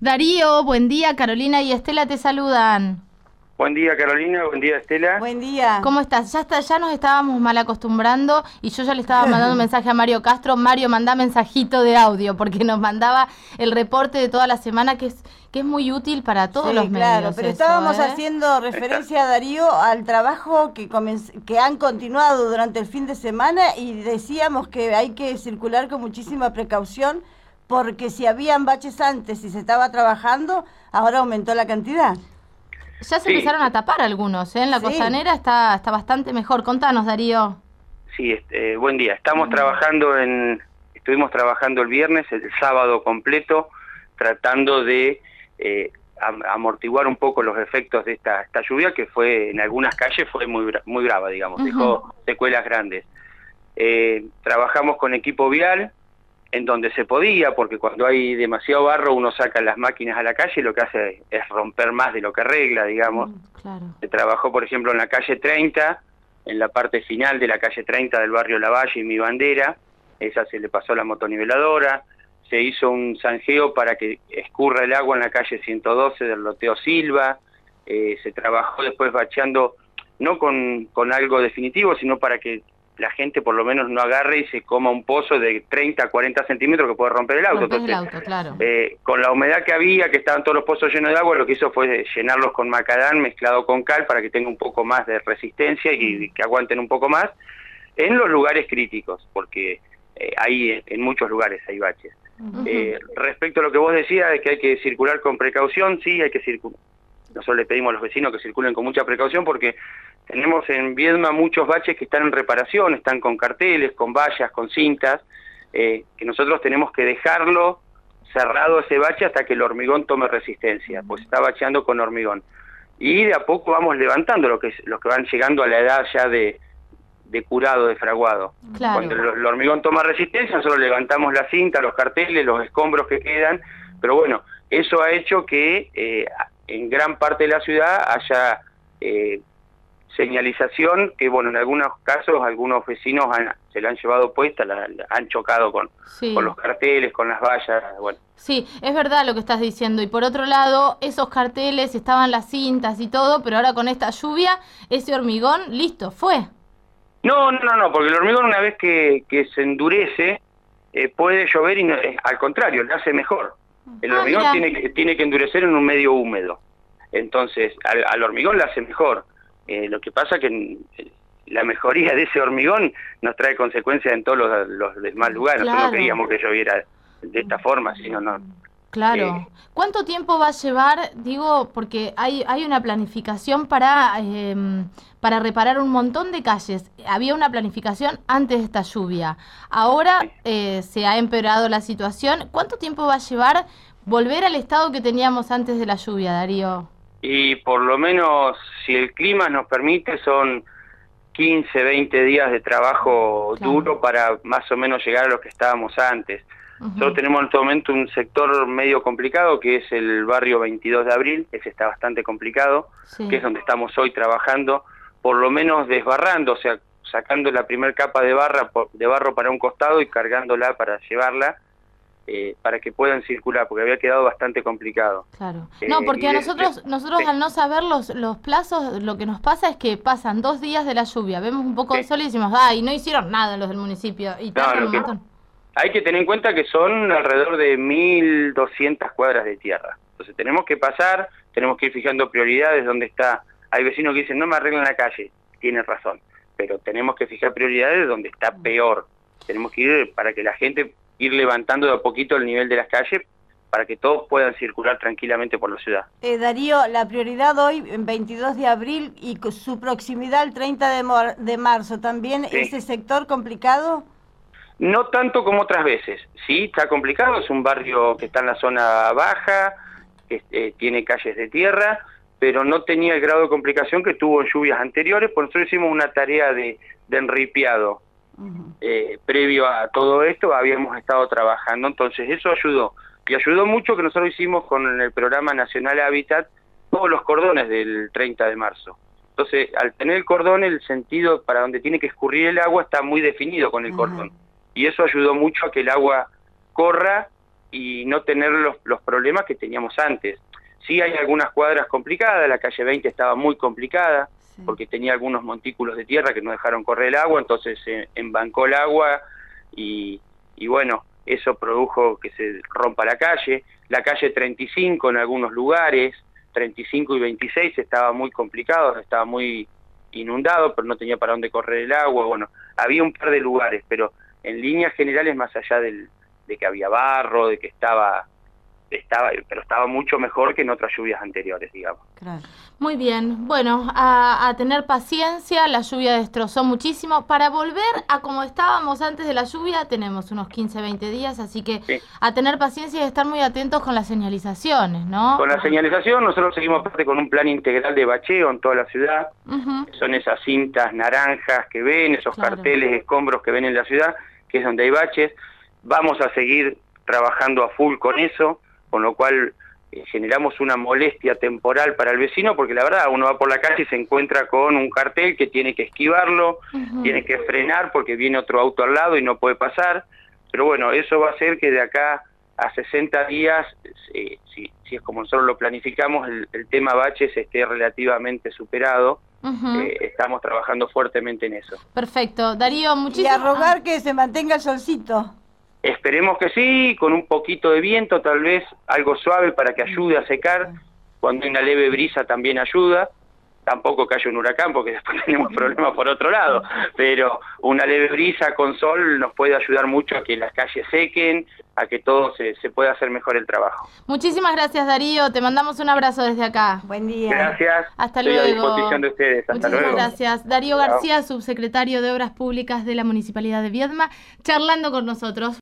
Darío, buen día. Carolina y Estela te saludan. Buen día, Carolina. Buen día, Estela. Buen día. ¿Cómo estás? Ya nos estábamos mal acostumbrando y yo ya le estaba mandando un mensaje a Mario Castro. Mario, mandá mensajito de audio porque nos mandaba el reporte de toda la semana que es muy útil para todos los medios. Claro, pero estábamos haciendo referencia, Darío, al trabajo que han continuado durante el fin de semana y decíamos que hay que circular con muchísima precaución porque si habían baches antes y se estaba trabajando, ahora aumentó la cantidad. Ya se empezaron a tapar algunos, ¿eh? En la costanera está bastante mejor. Contanos, Darío. Sí, buen día. Estuvimos trabajando el viernes, el sábado completo, tratando de amortiguar un poco los efectos de esta lluvia, que fue en algunas calles fue muy brava, digamos, dejó secuelas grandes. Trabajamos con equipo vial, en donde se podía, porque cuando hay demasiado barro uno saca las máquinas a la calle y lo que hace es romper más de lo que arregla, digamos. Claro. Se trabajó, por ejemplo, en la calle 30, en la parte final de la calle 30 del barrio Lavalle y Mi Bandera, esa se le pasó la motoniveladora, se hizo un zanjeo para que escurra el agua en la calle 112 del loteo Silva, se trabajó después bacheando, no con algo definitivo, sino para que la gente por lo menos no agarre y se coma un pozo de 30 a 40 centímetros que puede romper el auto. Entonces, claro. Con la humedad que había, que estaban todos los pozos llenos de agua, lo que hizo fue llenarlos con macadán mezclado con cal para que tenga un poco más de resistencia y que aguanten un poco más en los lugares críticos, porque hay en muchos lugares hay baches. Respecto a lo que vos decías de que hay que circular con precaución, sí, hay que circular. Nosotros le pedimos a los vecinos que circulen con mucha precaución porque tenemos en Viedma muchos baches que están en reparación, están con carteles, con vallas, con cintas, que nosotros tenemos que dejarlo cerrado ese bache hasta que el hormigón tome resistencia, pues está bacheando con hormigón. Y de a poco vamos levantando los que van llegando a la edad ya de curado, de fraguado. Claro. Cuando el hormigón toma resistencia, nosotros levantamos la cinta, los carteles, los escombros que quedan, pero bueno, eso ha hecho que en gran parte de la ciudad haya señalización que, bueno, en algunos casos algunos vecinos se la han llevado puesta, han chocado con los carteles, con las vallas, bueno. Sí, es verdad lo que estás diciendo. Y por otro lado, esos carteles, estaban las cintas y todo, pero ahora con esta lluvia, ese hormigón, listo, fue. No, porque el hormigón una vez que se puede llover y al contrario, le hace mejor. El hormigón tiene que endurecer en un medio húmedo. Entonces, al hormigón le hace mejor. Lo que pasa que la mejoría de ese hormigón nos trae consecuencias en todos los demás lugares. Nosotros no queríamos que lloviera de esta forma, sino no. Claro. ¿Cuánto tiempo va a llevar? Digo, porque hay una planificación para reparar un montón de calles. Había una planificación antes de esta lluvia. Ahora se ha empeorado la situación. ¿Cuánto tiempo va a llevar volver al estado que teníamos antes de la lluvia, Darío? Y por lo menos, si el clima nos permite, son 15, 20 días de trabajo duro para más o menos llegar a lo que estábamos antes. Nosotros tenemos en este momento un sector medio complicado, que es el barrio 22 de abril, ese está bastante complicado, que es donde estamos hoy trabajando, por lo menos desbarrando, o sea, sacando la primer capa de barro para un costado y cargándola para llevarla, para que puedan circular, porque había quedado bastante complicado. Claro. No, porque a nosotros al no saber los plazos, lo que nos pasa es que pasan 2 días de la lluvia, vemos un poco de sol y decimos, y no hicieron nada los del municipio, y tardan un montón. Hay que tener en cuenta que son alrededor de 1.200 cuadras de tierra. Entonces tenemos que pasar, tenemos que ir fijando prioridades donde está. Hay vecinos que dicen, no me arreglan la calle. Tienen razón, pero tenemos que fijar prioridades donde está peor. Tenemos que ir para que la gente, ir levantando de a poquito el nivel de las calles para que todos puedan circular tranquilamente por la ciudad. Darío, la prioridad hoy, en 22 de abril, y su proximidad al 30 de marzo, ¿también ese sector complicado? No tanto como otras veces, sí, está complicado, es un barrio que está en la zona baja, que tiene calles de tierra, pero no tenía el grado de complicación que tuvo en lluvias anteriores, por nosotros hicimos una tarea de enripiado. Previo a todo esto habíamos estado trabajando, entonces eso ayudó, y ayudó mucho que nosotros hicimos con el Programa Nacional Hábitat todos los cordones del 30 de marzo. Entonces, al tener el cordón, el sentido para donde tiene que escurrir el agua está muy definido con el cordón. Y eso ayudó mucho a que el agua corra y no tener los problemas que teníamos antes. Sí hay algunas cuadras complicadas, la calle 20 estaba muy complicada, sí, porque tenía algunos montículos de tierra que no dejaron correr el agua, entonces se embancó el agua y bueno, eso produjo que se rompa la calle 35 en algunos lugares, 35 y 26 estaba muy complicado, estaba muy inundado, pero no tenía para dónde correr el agua. Bueno, había un par de lugares, pero en líneas generales, más allá de que había barro, de que estaba mucho mejor que en otras lluvias anteriores, digamos. Claro. Muy bien, bueno, a tener paciencia, la lluvia destrozó muchísimo. Para volver a como estábamos antes de la lluvia, tenemos unos 15, 20 días, así que sí, a tener paciencia y estar muy atentos con las señalizaciones, ¿no? Con la señalización, nosotros seguimos aparte con un plan integral de bacheo en toda la ciudad. Son esas cintas naranjas que ven, esos carteles, escombros que ven en la ciudad, que es donde hay baches. Vamos a seguir trabajando a full con eso, con lo cual generamos una molestia temporal para el vecino, porque la verdad uno va por la calle y se encuentra con un cartel que tiene que esquivarlo, tiene que frenar porque viene otro auto al lado y no puede pasar, pero bueno, eso va a hacer que de acá a 60 días, si es como nosotros lo planificamos, el tema baches esté relativamente superado. Estamos trabajando fuertemente en eso. Perfecto. Darío, muchísimas gracias. Y a rogar que se mantenga el solcito. Esperemos que sí, con un poquito de viento, tal vez algo suave para que ayude a secar. Cuando hay una leve brisa también ayuda. Tampoco que haya un huracán, porque después tenemos problemas por otro lado. Pero una leve brisa con sol nos puede ayudar mucho a que las calles sequen, a que todo se pueda hacer mejor el trabajo. Muchísimas gracias, Darío. Te mandamos un abrazo desde acá. Buen día. Gracias. Hasta luego. Estoy a disposición de ustedes. Hasta Muchísimas luego. Gracias. Darío García, subsecretario de Obras Públicas de la Municipalidad de Viedma, charlando con nosotros.